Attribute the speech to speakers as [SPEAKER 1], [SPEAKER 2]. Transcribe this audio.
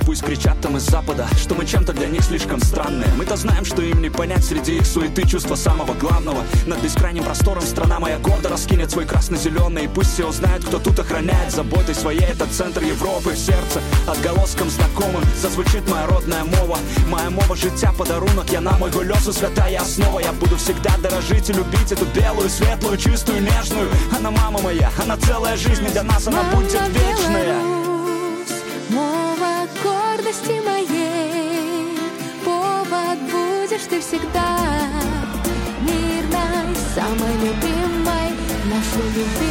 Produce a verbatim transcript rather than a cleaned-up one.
[SPEAKER 1] пусть кричат там из запада, что мы чем-то для них слишком странные. Мы-то знаем, что им не понять среди их суеты чувство самого главного. Над бескрайним простором страна моя гордо раскинет свой красно-зеленый. И пусть все узнают, кто тут охраняет заботой своей этот центр Европы. В сердце отголоском знакомым зазвучит моя родная мова. Моя мова життя подарунок, я на мой гольосу святая основа. Я буду всегда дорожить и любить эту белую, светлую, чистую, нежную. Она мама моя, она целая жизнь, и для нас она будет вечная.
[SPEAKER 2] Мова гордости моей, повод будешь ты всегда. Мирной, самой любимой, нашей любимой.